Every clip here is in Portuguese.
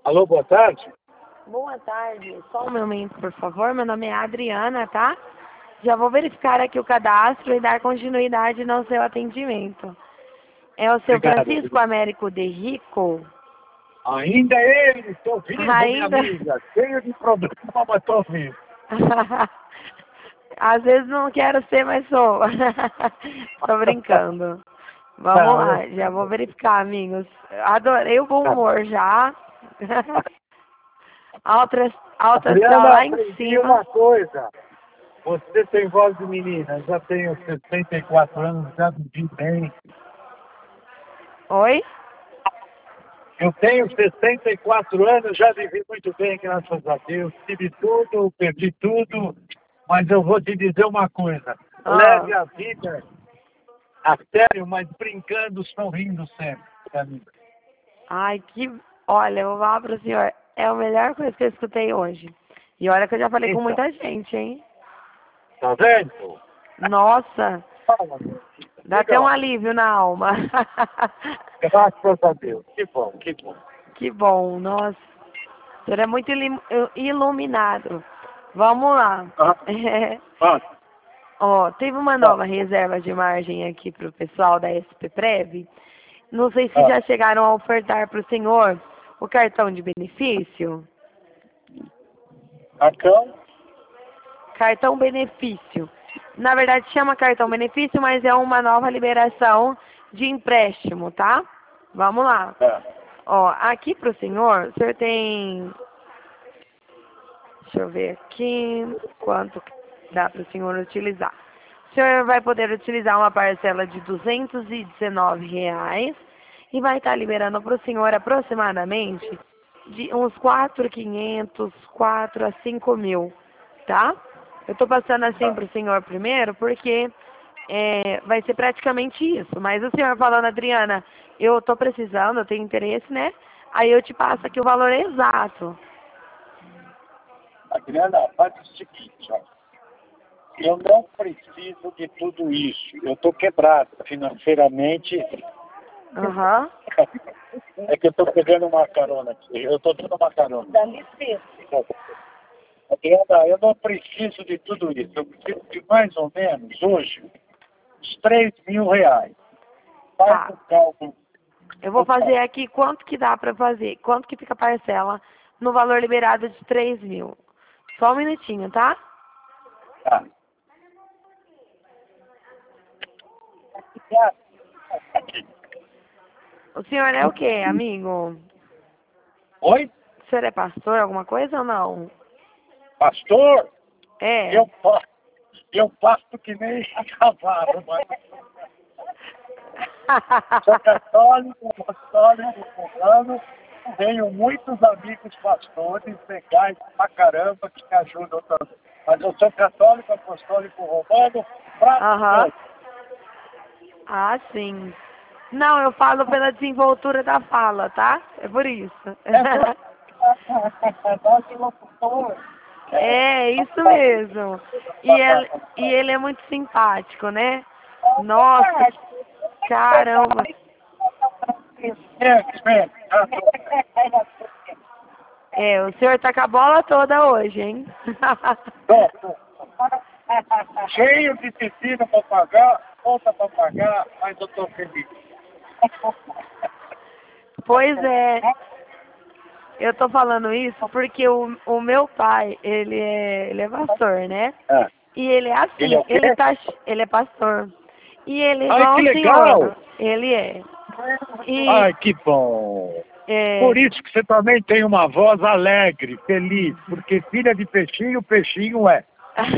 Alô, boa tarde. Boa tarde. Só um momento, por favor. Meu nome é Adriana, tá? Já vou verificar aqui o cadastro e dar continuidade no seu atendimento. É o seu Obrigado. Francisco Américo de Rico? Ainda ele, estou vivo, minha Ainda? amiga. Cheio de problema, mas estou vivo. Às vezes não quero ser, mas sou. Tô brincando. Vamos Não, lá, já vou verificar, amigos. Adorei o bom humor já. Alto astral Adriana, lá em aprendi cima. uma coisa. Você tem voz de menina. Já tenho 64 anos, já vivi bem. Oi? Eu tenho 64 anos, já vivi muito bem, graças a Deus. Tive tudo, perdi tudo. Mas eu vou te dizer uma coisa. Ah. Leve a vida a sério, mas brincando, sorrindo sempre, amiga. Ai, que. Olha, eu vou falar pro senhor, é a melhor coisa que eu escutei hoje. E olha que eu já falei com Então, muita gente, hein? tá vendo? Nossa, Fala, dá diga até um lá. alívio na alma. Graças a Deus. Que bom, que bom. Que bom, nossa. O senhor é muito iluminado. Vamos lá. Ah, ah, Ó, teve uma ah, nova reserva de margem aqui pro pessoal da SP Prev. Não sei se ah. já chegaram a ofertar pro senhor o cartão de benefício. Então, Cartão benefício. Na verdade chama cartão benefício, mas é uma nova liberação de empréstimo, tá? Vamos lá. Ó, aqui pro senhor, o senhor tem... Deixa eu ver aqui quanto dá pro senhor utilizar. O senhor vai poder utilizar uma parcela de R$ 219 e vai estar liberando pro senhor aproximadamente de uns 4.500, 4 a 5 mil, tá? Eu tô passando assim pro senhor primeiro porque vai ser praticamente isso. Mas o senhor falando, Adriana, eu tô precisando, eu tenho interesse, né? Aí eu te passo aqui o valor exato. Adriana, faz o seguinte, ó. Eu não preciso de tudo isso. Eu estou quebrado financeiramente. Aham. É que eu estou pegando uma carona aqui. Eu estou dando uma carona. Dá licença. Adriana, eu não preciso de tudo isso. Eu preciso de mais ou menos, hoje, uns R$ 3.000. Faz Tá. o cálculo. Eu vou fazer aqui quanto que dá pra fazer. Quanto que fica a parcela no valor liberado de 3 mil. Só um minutinho, tá? Tá. O senhor é o quê, amigo? Oi? O senhor é pastor, alguma coisa ou não? Pastor? É. Eu pasto que nem a cavalo, mas sou católico, romano, tenho muitos amigos pastores legais pra caramba que me ajudam também. Mas eu sou católico, apostólico, romano, Aham. praticante. Ah, sim. Não, eu falo pela desenvoltura da fala, tá? É por isso. Nosso locutor. É, isso mesmo. E ele é muito simpático, né? Nossa, caramba. É, o senhor tá com a bola toda hoje, hein? Cheio de piscina para pagar, conta para pagar, mas eu estou feliz. Pois é. Eu tô falando isso porque o meu pai, ele é pastor, né? É. E ele é Ele é assim, o quê? ele é pastor. E ele é Ai, igual que o legal! senhor. Ele é. E Ai, que bom! é, Por isso que você também tem uma voz alegre, feliz, porque filha de peixinho, peixinho é.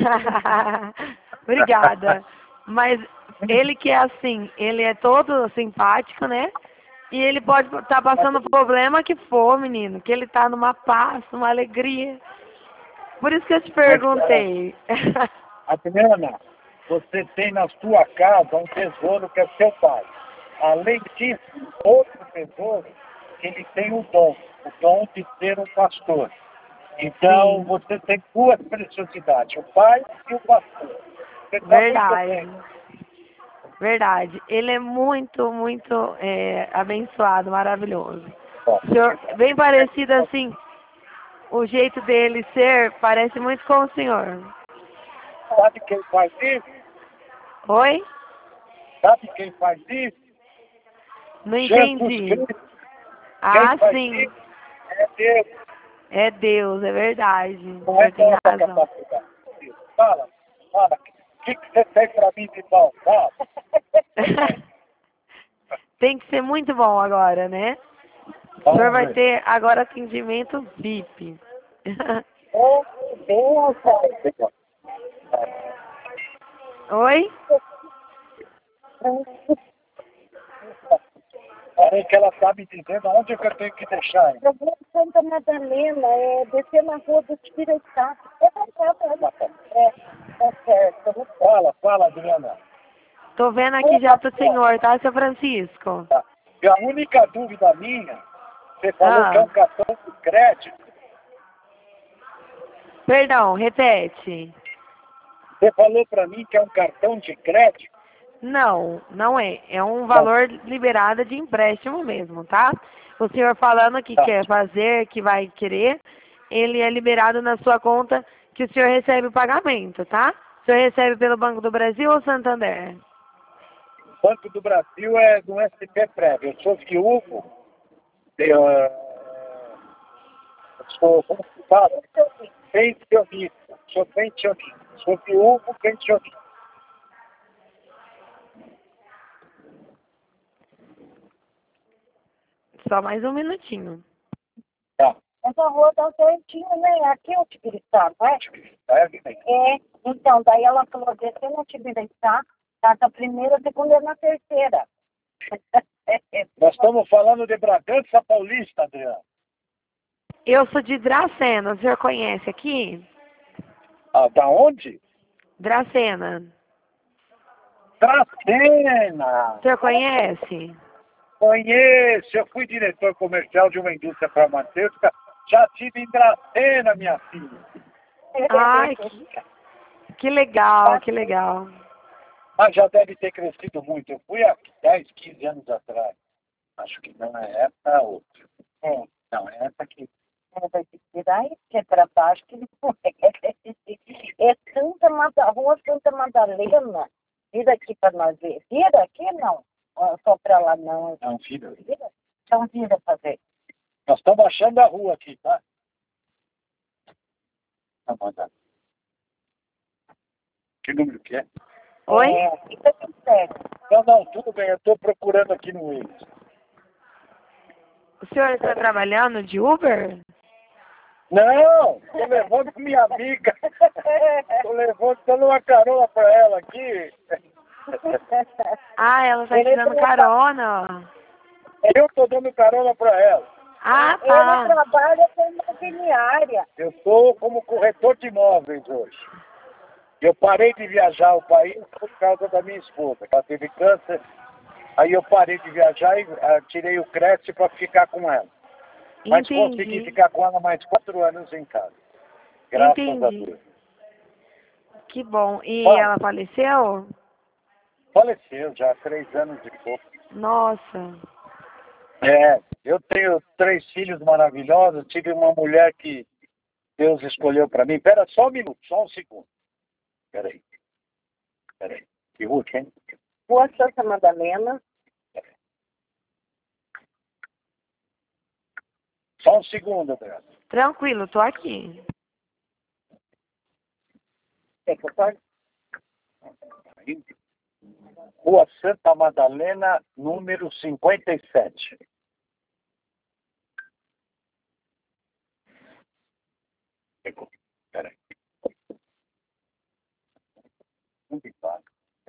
obrigada. Mas ele que é assim, ele é todo simpático, né? E ele pode estar passando o problema que for, menino, que ele tá numa paz, numa alegria. Por isso que eu te Mas, perguntei. Adriana, você tem na sua casa um tesouro que é seu pai. Além disso, outro tesouro, ele tem o dom de ser um pastor. Então, Sim, você tem duas preciosidades, o pai e o pastor. Você está muito verdade. bem. Verdade. Ele é muito, muito abençoado, maravilhoso. Senhor, bem parecido assim, o jeito dele ser, parece muito com o senhor. Sabe quem faz isso? Oi? Sabe quem faz isso? Não Jesus entendi. Cristo. Ah, Quem faz sim. isso é Deus. É Deus, é verdade. O Não é senhor tem nossa razão. capacidade. Fala. O que você tem para mim de bom? Fala. Tem que ser muito bom agora, né? O senhor Vamos vai ver. ter agora atendimento VIP. Oh, Deus. Oi? Peraí que ela está me dizendo onde é que eu tenho que deixar. Eu vou em Santa Madalena, descer na rua do Tibiretá. Tá certo. Fala, Adriana. Tô vendo aqui já pro senhor, tá, seu Francisco? Tá. E a única dúvida minha, você falou que é um cartão de crédito. Perdão, repete. Você falou para mim que é um cartão de crédito. Não, não é. É um valor liberado de empréstimo mesmo, tá? O senhor falando que quer fazer, que vai querer, ele é liberado na sua conta que o senhor recebe o pagamento, tá? O senhor recebe pelo Banco do Brasil ou Santander? O Banco do Brasil é do SP Prévio. Eu sou viúvo. Eu sou, como se fala? Pensionista. Sou pensionista. Sou viúvo pensionista. Só mais um minutinho. Tá. Essa rua tá certinho, né? Aqui é o Tibiretá, não é? É, Então, daí ela falou, descer no Tibiretá, tá na primeira, segunda e na terceira. Nós estamos falando de Bragança Paulista, Adriano. Eu sou de Dracena, o senhor conhece aqui? Ah, da onde? Dracena. Dracena! O senhor conhece? Conheço, eu fui diretor comercial de uma indústria farmacêutica, já tive em Dracena, minha filha. Ai, que legal, que legal. Mas já deve ter crescido muito. Eu fui há 10, 15 anos atrás. Acho que não é essa, é outra. Não, é essa aqui. Vai ter que tirar isso, que é para baixo, que não é. Rua Santa Madalena. Vira aqui para nós ver. Vira aqui, não. Só para lá, não. Não, filha. Vira? Então vira para ver. Nós estamos achando a rua aqui, tá? Tá mandando. Que número que é? Oi? Fica aqui certo. Não, tudo bem, eu estou procurando aqui no Waze. O senhor está trabalhando de Uber? Não, estou levando minha amiga. Estou dando uma carona para ela aqui. Ah, ela está te dando carona. Eu estou dando carona para ela. Ah, Ele tá. trabalha com imobiliária. Eu estou como corretor de imóveis hoje. Eu parei de viajar o país por causa da minha esposa, que ela teve câncer. Aí eu parei de viajar e tirei o crédito para ficar com ela. Mas consegui Entendi. ficar com ela mais 4 anos em casa. Graças a Entendi. Deus. Que bom. E Bom. ela faleceu? Faleceu já há 3 anos e pouco. Nossa. Eu tenho 3 filhos maravilhosos. Tive uma mulher que Deus escolheu para mim. Espera só um minuto, só um segundo. Espera aí. Que rua, hein? Rua Santa Madalena. Só um segundo, Adriano. Tranquilo, tô aqui. Quer que eu corte? Rua Santa Madalena, número 57. Pegou. Espera aí. Onde está?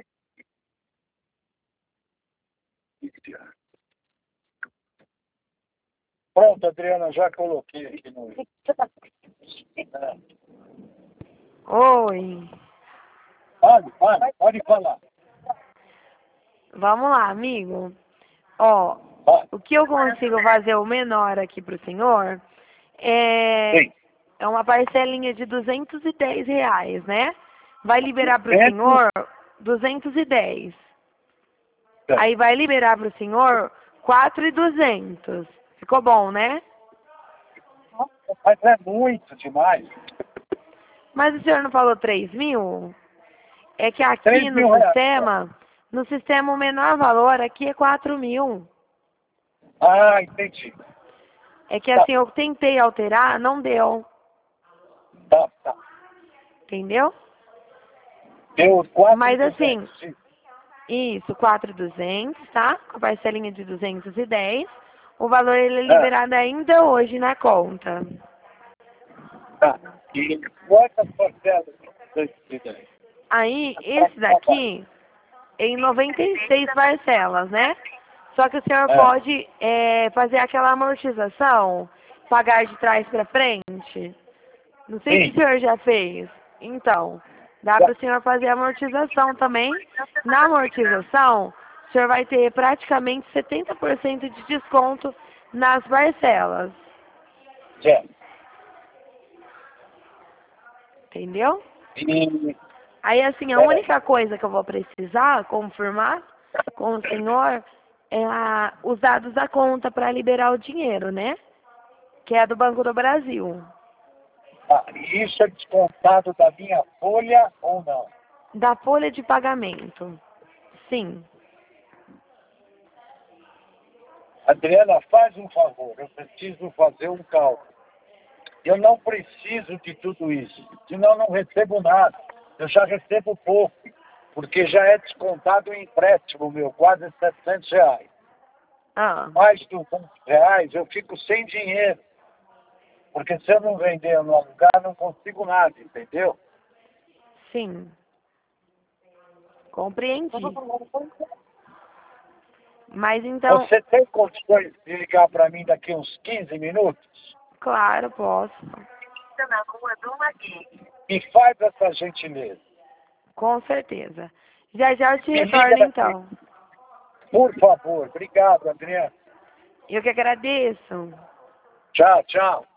Pronto, Adriana, já coloquei aqui no... Oi. Pode falar. Vamos lá, amigo. Ó, o que eu consigo fazer o menor aqui pro senhor Sim. é uma parcelinha de R$ 210, né? Vai liberar pro 200? senhor 210. Tá. Aí vai liberar pro senhor 4.200. Ficou bom, né? Nossa, mas é muito demais. Mas o senhor não falou 3 mil? É que aqui 3 mil reais. no sistema o menor valor aqui é 4 mil. Ah, entendi. É que assim, eu tentei alterar, não deu. Tá. Entendeu? Deu 4 Mas assim, isso, 4.200, tá? Com a parcelinha de 210. O valor ele é liberado ainda hoje na conta. Tá. E quantas parcelas? Aí, esse daqui, em 96 parcelas, né? Só que o senhor pode fazer aquela amortização, pagar de trás para frente. Não sei se o senhor já fez. Então, dá para o senhor fazer a amortização também. Na amortização, o senhor vai ter praticamente 70% de desconto nas parcelas. Certo. Entendeu? E Aí, assim, a única coisa que eu vou precisar confirmar com o senhor é os dados da conta para liberar o dinheiro, né? Que é do Banco do Brasil. isso é descontado da minha folha ou não? Da folha de pagamento. Sim. Adriana, faz um favor, eu preciso fazer um cálculo. Eu não preciso de tudo isso, senão eu não recebo nada. Eu já recebo pouco, porque já é descontado o empréstimo meu, quase R$ 700. Mais de R$ 200 eu fico sem dinheiro. Porque se eu não vender no lugar, não consigo nada, entendeu? Sim. Compreendi. Mas então... Você tem condições de ligar para mim daqui uns 15 minutos? Claro, posso. Na rua do Magui. Me faz essa gentileza. Com certeza. Já eu te Me retorno, liga então. Por favor. Obrigado, Adriana. Eu que agradeço. Tchau.